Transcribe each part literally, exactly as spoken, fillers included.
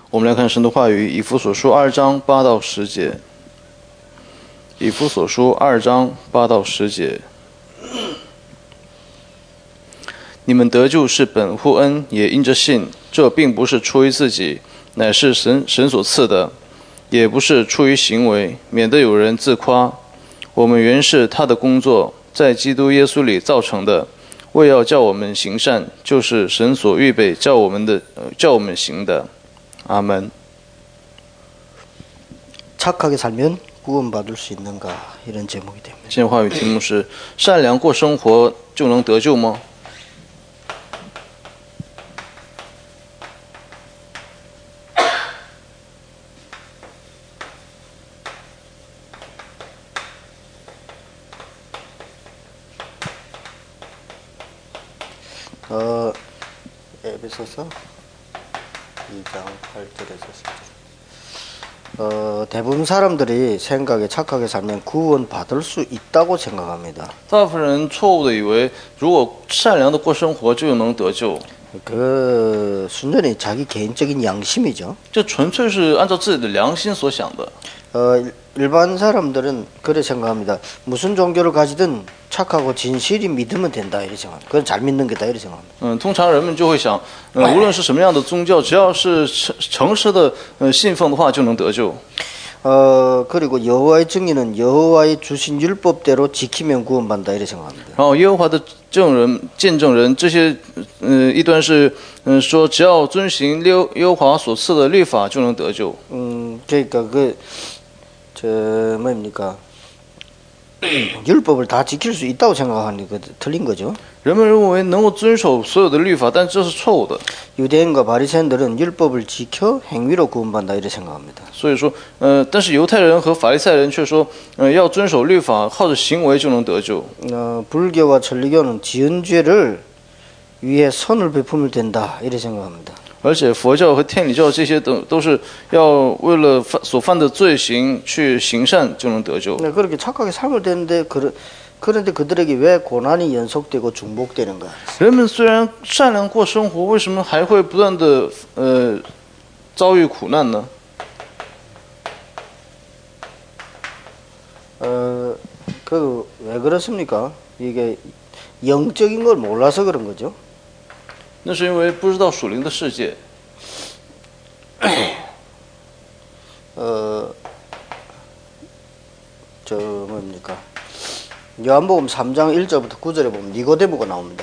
我们来看神的话语，以弗所书二章八到十节。以弗所书二章八到十节。你们得救是本乎恩，也因着信。这并不是出于自己，乃是神神所赐的，也不是出于行为，免得有人自夸。我们原是他的工作，在基督耶稣里造成的，为要叫我们行善，就是神所预备叫我们的、呃、叫我们行的。阿门。 착하게 살면 구원받을 수 있는가 이런 제목이 됩니다. 今天话语题目是善良过生活就能得救吗？ 어, 에베소서 이 장 팔 절에서 십 절. 어, 대부분 사람들이 생각에 착하게 살면 구원 받을 수 있다고 생각합니다. 大部分人错误的以为，如果善良的过生活就能得救， 그 순전히 자기 개인적인 양심이죠. 这纯粹是按照自己的良心所想的。 어, 일반 사람들은 그렇게 생각합니다. 무슨 종교를 가지든 착하고 진실이 믿으면 된다 이렇게 생각합니다. 그건 잘 믿는 게다 이렇게 생각합니다. 嗯，通常人们就会想，嗯，无论是什么样的宗教，只要是诚诚实的，呃，信奉的话，就能得救。 어, 그리고 여호와의 증인은 여호와의 주신 율법대로 지키면 구원받는다 이렇게 생각합니다. 然后耶和华的证人、见证人这些，嗯、呃，一端是，嗯、呃，说只要遵行耶耶和华所赐的律法就能得救。 음, 그러니까 그, 저, 뭡니까? 율법을 다 지킬 수 있다고 생각하는 게 틀린 거죠. 人们认为能够遵守所有的律法，但这是错误的。 유대인과 바리새인들은 율법을 지켜 행위로 구원받는다 이렇게 생각합니다. 所以说，呃，但是犹太人和法利赛人却说，呃，要遵守律法，靠着行为就能得救。 어, 불교와 천리교는 지은 죄를 위해 선을 베풀면 된다 이렇게 생각합니다. 而且佛教和天理教这些都都是要为了犯所犯的罪行去行善就能得救。 네, 그렇게 착하게 살면 되는데 그러, 그런데 그들에게 왜 고난이 연속되고 중복되는가? 人们虽然善良过生活，为什么还会不断的呃遭遇苦难呢？ 어, 그 왜 그렇습니까? 이게 영적인 걸 몰라서 그런 거죠. 那是因为不知道属灵的世界。 어, 저 뭡니까? 요한복음 삼 장 일 절부터 구 절에 보면 니고데모가 나옵니다.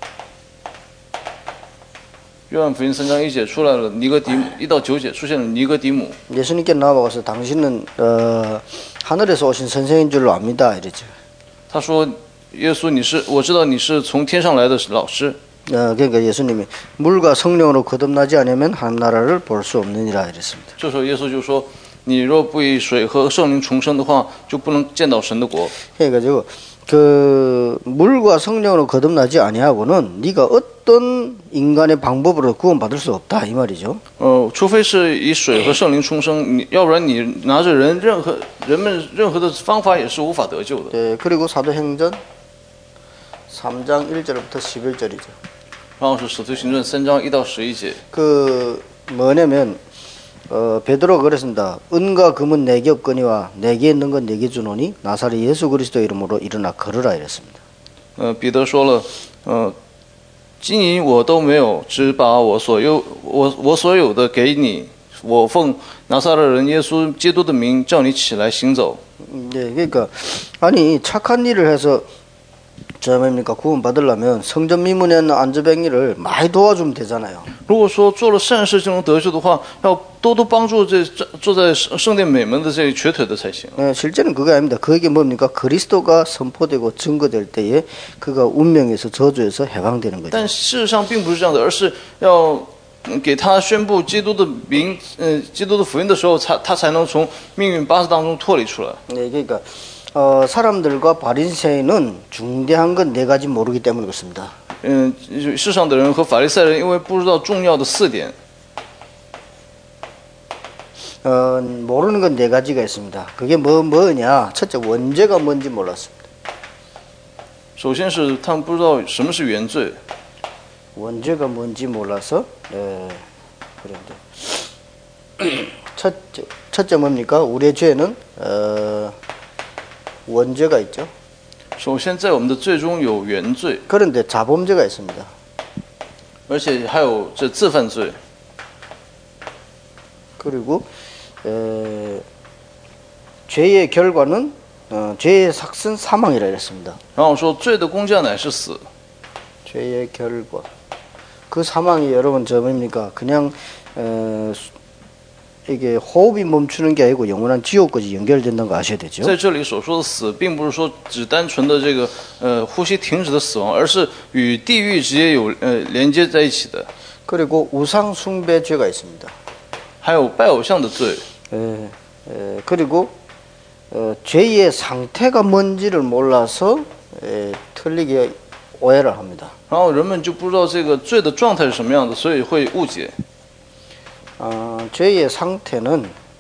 约翰福音三章一节出来了，尼哥底母一到九节出现了尼哥底母。 예수님께 나와서 당신은 어, 하늘에서 오신 선생인 줄로 압니다. 이랬죠. 他说：“耶稣，你是我知道你是从天上来的老师。” 어, 그러니까 예수님이 물과 성령으로 거듭나지 않으면 하나님 나라를 볼 수 없느니라 이랬습니다. 这时候耶稣就说：“你若不以水和圣灵重生的话，就不能见到神的国。” 그래가지고 그 물과 성령으로 거듭나지 아니하고는 네가 어떤 인간의 방법으로 구원받을 수 없다 이 말이죠. 呃，除非是以水和圣灵重生，你要不然你拿着人任何人们任何的方法也是无法得救的。 네, 그리고 사도행전 삼 장 일 절부터 십일 절이죠. 然后是使徒行传三章一到十一节。 그 뭐냐면 어, 베드로가 그랬습니다. 은과 금은 내게 없거니와 내게 있는 건 내게 주노니 나사렛 예수 그리스도 이름으로 일어나 걸으라 이랬습니다. 呃，彼得说了，呃，金银我都没有，只把我所有我我所有的给你。我奉拿撒勒人耶稣基督的名叫你起来行走。 네, 그러니까 아니 착한 일을 해서 저 뭡니까 구원 받으려면 성전 미문에 있는 안저뱅이를 많이 도와주면 되잖아요. 如果说做了善事就能得救的话，要多多帮助这坐在圣殿美门的这瘸腿的才行。 네, 실제는 그게 아닙니다. 그게 뭡니까 그리스도가 선포되고 증거될 때에 그가 운명에서 저주에서 해방되는 거죠. 但事实上并不是这样的，而是要给他宣布基督的名，呃，基督的福音的时候，才他才能从命运巴士当中脱离出来。 네, 그러니까 어, 사람들과 바리새인은 중대한 건 네 가지 모르기 때문에 그렇습니다. 嗯，世上的人和法利赛人因为不知道重要的四点， 어, 모르는 건 네 가지가 있습니다. 그게 뭐 뭐냐? 첫째 원죄가 뭔지 몰랐습니다. 首先是他们不知道什么是原罪， 원죄가 뭔지 몰라서 네, 그런데 첫째, 첫째 뭡니까? 우리의 죄는 어, 원죄가 있죠. 首先，在我们的罪中有原罪， 그런데 자범죄가 있습니다. 而且还有这自犯罪。 그리고 에, 죄의 결과는 어, 죄의 삭은 사망이라 했습니다. 然后说，罪的工价乃是死。 죄의 결과. 그 사망이 여러분 저 뭡니까? 그냥 어, 이게 호흡이 멈추는 게 아니고 영원한 지옥까지 연결된다는 거 아셔야 되죠. 在这里所说的死，并不是说只单纯的这个呃呼吸停止的死亡，而是与地狱直接有呃连接在一起的。 그리고 우상 숭배 죄가 있습니다. 还有拜偶像的罪。 에, 에, 그리고 어, 죄의 상태가 뭔지를 몰라서 에, 틀리게 오해를 합니다. 然后人们就不知道这个罪的状态是什么样的，所以会误解。 어, 죄의 상태는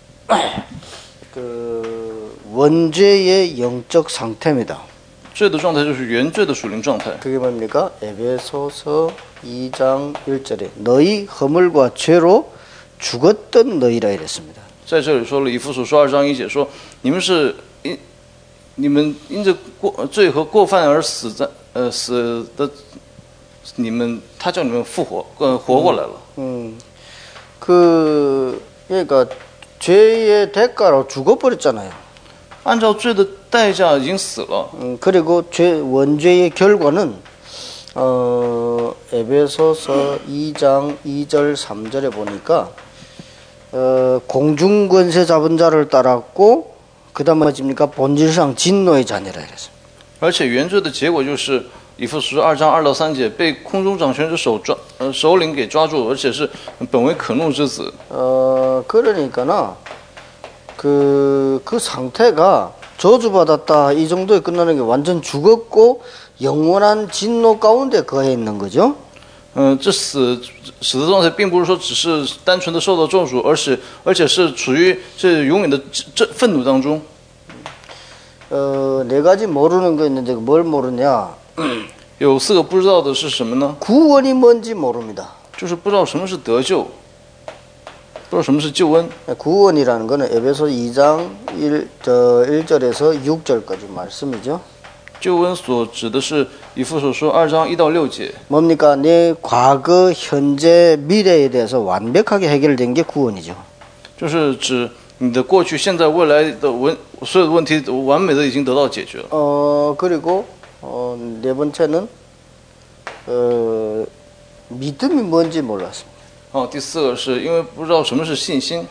그 원죄의 영적 상태입니다. 罪的状态就是原罪的属灵状态。 그게 뭡니까? 에베소서 이 장 일 절에 너희 허물과 죄로 죽었던 너희라 이랬습니다. 在这里说了以弗所书二章一节说，你们是因你们因着过罪和过犯而死在呃死的，你们他叫你们复活呃活过来了。 음, 그 그러니까 죄의 대가로 죽어버렸잖아요. 按照罪的代价已经死了。 음, 그리고 죄 원죄의 결과는 어, 에베소서 이 장 이 절 삼 절에 보니까 어, 공중권세 잡은 자를 따랐고 그 다음 뭐집니까? 본질상 진노의 자녀라 이랬습니다. 而且原罪的结果就是以弗所书二章二到三节被空中掌权者手抓呃首领给抓住，而且是本为可怒之子。 어, 그러니까나 그, 그 상태가 저주받았다 이 정도에 끝나는 게 완전 죽었고 영원한 진노 가운데 거해 있는 거죠. 嗯、呃，这死死的状态并不是说只是单纯的受到咒诅，而是而且是处于这永远的这愤怒当中。 어, 네 가지 모르는 거 있는데 뭘 모르냐? 有四个不知道的是什么呢？ 구원이 뭔지 모릅니다. 就是不知道什么是得救，不知道什么是救恩。 구원이라는 거는 에베소 이 장 일, 저 일 절에서 육 절까지 말씀이죠. 救恩所指的是以弗所书二章一到六节， 뭡니까? 내 과거, 현재, 미래에 대해서 완벽하게 해결된 게 구원이죠. 就是指你的过去、现在、未来的问所有的问题都完美的已经得到解决了。 어, 그리고 어, 네 번째는 어, 믿음이 뭔지 몰랐습니다. 哦，第四个是因为不知道什么是信心。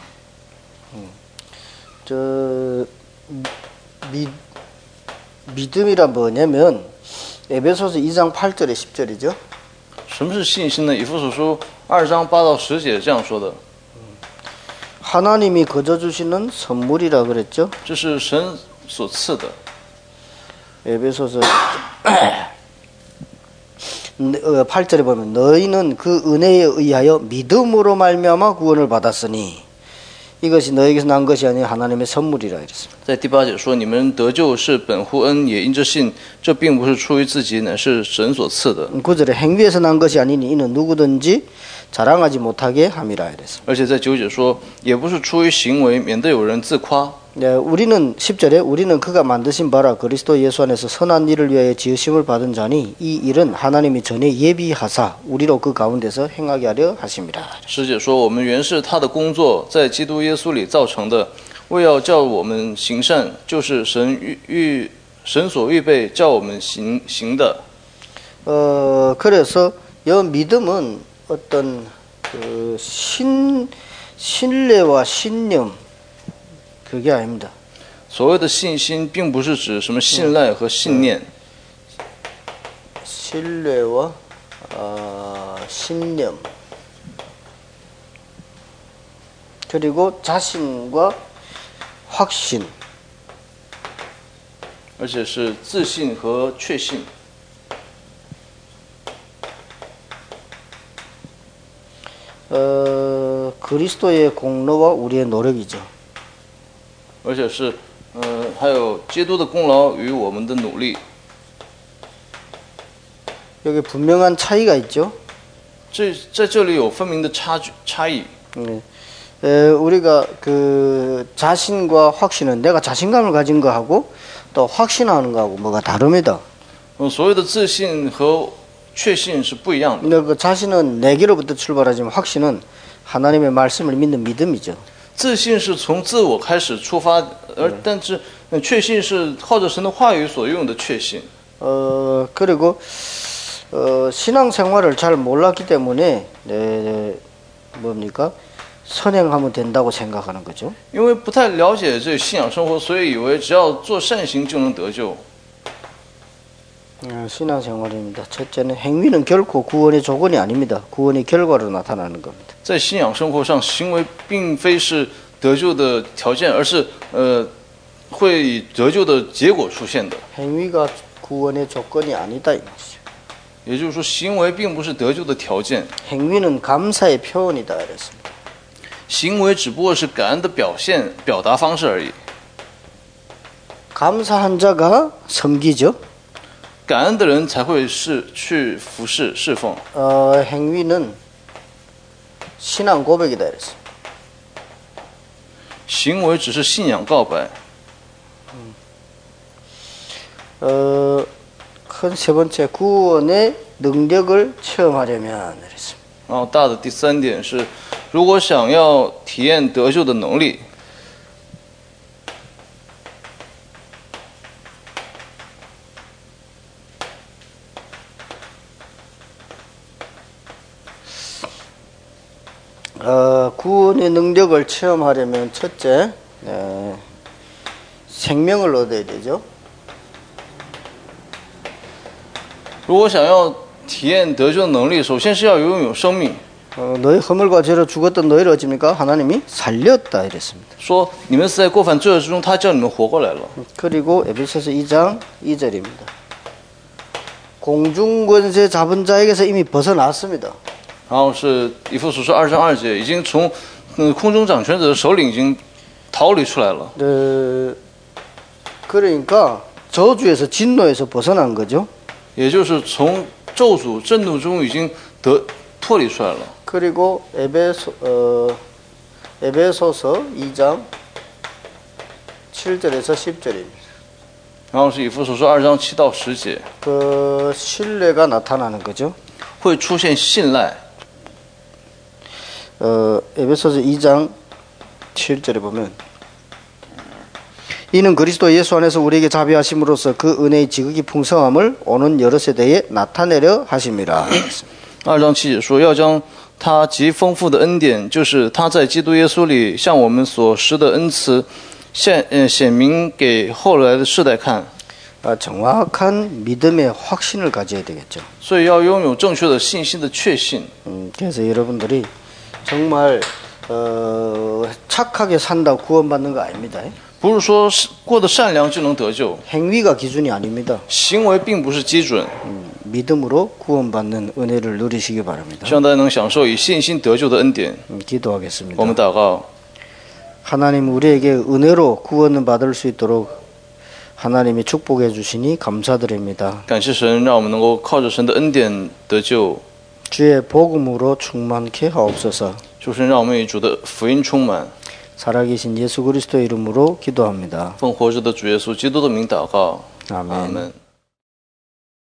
저 미, 믿음이란 뭐냐면 에베소서 이 장 팔 절에 십 절이죠. 什么是信心呢？以弗所书二章八到十节这样说的， 하나님이 거저 주시는 선물이라 그랬죠. 这是神所赐的。 에베소서 팔 절에 보면 너희는 그 은혜에 의하여 믿음으로 말미암아 구원을 받았으니 이것이 너에게서 난 것이 아니라 하나님의 선물이라 이랬습니다. 在第八节说，你们得救是本乎恩，也因着信，这并不是出于自己，乃是神所赐的。 구 절에 행위에서 난 것이 아니니 이는 누구든지 자랑하지 못하게 함이라 이랬습니다. 而且在九节说，也不是出于行为，免得有人自夸。 네, 우리는 십 절에 우리는 그가 만드신 바라 그리스도 예수 안에서 선한 일을 위하여 지으심을 받은 자니 이 일은 하나님이 전에 예비하사 우리로 그 가운데서 행하게 하려 하심이라. 十节说，我们原是他的工作，在基督耶稣里造成的，为要叫我们行善，就是神预预神所预备叫我们行行的。 어, 그래서 이 믿음은 어떤 그 신, 신뢰와 신념 그게 아닙니다. 所谓的信心，并不是指什么信赖和信念， 신뢰와 어, 신념 그리고 자신과 확신 而且是自信和确信。 어, 그리스도의 공로와 우리의 노력이죠. 而且是，呃，还有基督的功劳与我们的努力， 여기 분명한 차이가 있죠. 这在这里有分明的差距差异。 네. 에, 우리가 그 자신과 확신은 내가 자신감을 가진 거하고 또 확신하는 거하고 뭐가 다릅니다. 嗯，所谓的自信和确信是不一样的。 근데 그 자신은 내게로부터 출발하지만 확신은 하나님의 말씀을 믿는 믿음이죠. 自信是从自我开始出发，而但是嗯确信是靠着神的话语所用的确信。 어, 그리고 어, 신앙생활을 잘 몰랐기 때문에 네, 뭡니까? 선행하면 된다고 생각하는 거죠. 因为不太了解这信仰生活，所以以为只要做善行就能得救。 어, 신앙생활입니다. 첫째는 행위는 결코 구원의 조건이 아닙니다. 구원의 결과로 나타나는 겁니다. 在信仰生活上，行为并非是得救的条件，而是呃会以得救的结果出现的。 행위가 구원의 조건이 아니다 이 말이죠. 也就是说，行为并不是得救的条件， 행위는 감사의 표현이다 그랬습니다. 行为只不过是感恩的表现、表达方式而已。 감사한 자가 섬기죠. 感恩的人才会是去服侍、侍奉。 어, 행위는 신앙 고백이다 그랬습니다. 行为只是信仰告白。 어, 큰 세 번째 구원의 능력을 체험하려면 그랬습니다. 然后大的第三点是，如果想要体验得救的能力， 어, 구원의 능력을 체험하려면 첫째 네, 생명을 얻어야 되죠. 如果想要体验得救的能力，首先是要拥有生命。 어, 너희 허물과 죄로 죽었던 너희를 어찌입니까? 하나님이 살렸다 이랬습니다. 说你们死在过犯罪恶之中，他叫你们活过来了。 그리고 에베소서 이 장 이 절입니다. 공중권세 잡은 자에게서 이미 벗어났습니다. 然后是以弗所书二章二节，已经从嗯空中掌权者的手里已经逃离出来了。 네, 그러니까 저주에서 진노에서 벗어난 거죠. 也就是从咒诅震怒中已经得脱离出来了。 그리고 에베소 어, 에베소서 이 장 칠 절에서 십 절입니다. 然后是以弗所书二章七到十节， 그 신뢰가 나타나는 거죠. 会出现信赖。 어, 에베소서 이 장 칠 절에 보면 이는 그리스도 예수 안에서 우리에게 자비하심으로써 그 은혜의 지극히 풍성함을 오는 여러 세대에 나타내려 하심이라. 二章七节说，要将他极丰富的恩典，就是他在基督耶稣里向我们所施的恩慈，显呃显明给后来的世代看。 아, 정확한 믿음의 확신을 가져야 되겠죠. 所以要拥有正确的信心的确信。 음, 그래서 여러분들이 정말 어, 착하게 산다고 구원받는 거 아닙니다. 不是说是过得善良就能得救， 행위가 기준이 아닙니다. 行为并不是基准。 음, 믿음으로 구원받는 은혜를 누리시기 바랍니다. 希望大家能享受以信心得救的恩典。 음, 기도하겠습니다. 我们祷告， 하나님 우리에게 은혜로 구원을 받을 수 있도록 하나님이 축복해 주시니 감사드립니다. 感谢神，让我们能够靠着神的恩典得救。 주의 복음으로 충만케 하옵소서. 求神让我们与主的福音充满。 살아계신 예수 그리스도 이름으로 기도합니다. 奉活着的主耶稣基督的名祷告， 아멘. 阿门。